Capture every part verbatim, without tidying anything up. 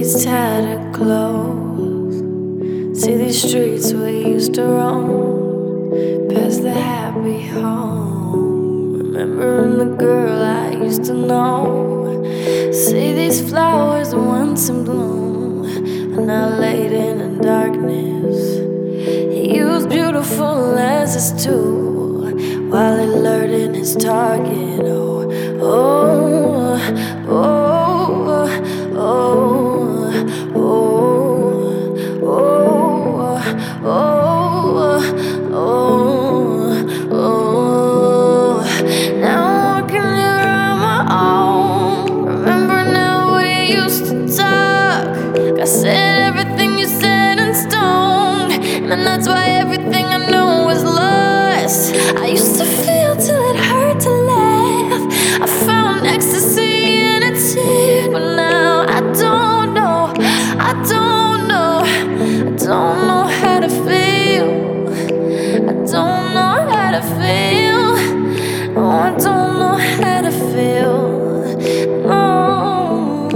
these tattered clothes, see these streets we used to roam, past the happy home, remembering the girl I used to know. See these flowers once in bloom, and now laid in the darkness. He was beautiful as his tool, while alerting his target. Oh, oh, oh, oh, oh, oh, oh, oh, oh. Now I'm walking here on my own, remembering how we used to talk. I said everything you said in stone, and that's why everything I know is lost. I used to feel till it hurt to laugh. I found ecstasy in a tear, but now I don't know. I don't know. I don't know how to feel. I don't know how to feel. No, I don't know how to feel. No.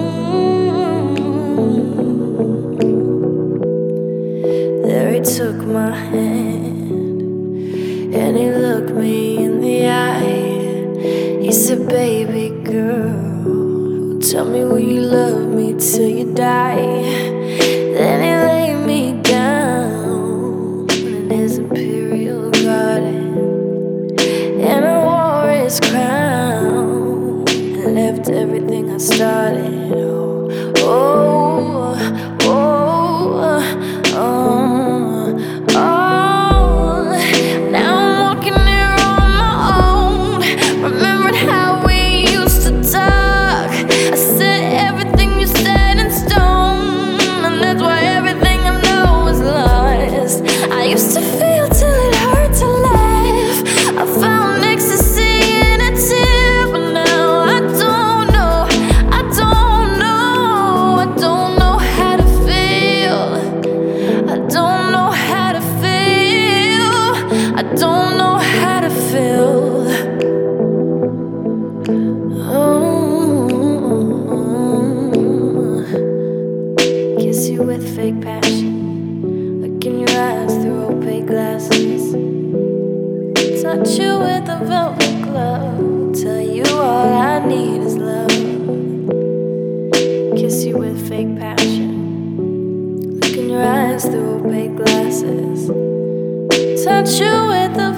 There he took my hand, and he looked me in the eye. He said, baby girl, tell me will you love me till you die. Then he laid me down in his imperial garden, and I wore his crown and left everything I started. Oh, oh, oh, oh, oh. Now I'm walking here on my own, remembered how we used to talk. I said everything you said in stone, and that's why everything I know is lost. I used to feel till it hurt to laugh. I found ecstasy in a tear, but now I don't know. I don't know. I don't know how to feel. I don't know how to feel. I don't know how to feel. Oh, kiss you with fake passion, look in your eyes through opaque glasses, touch you with a velvet glove, tell you all I need is love. Kiss you with fake passion, look in your eyes through opaque glasses, touch you with a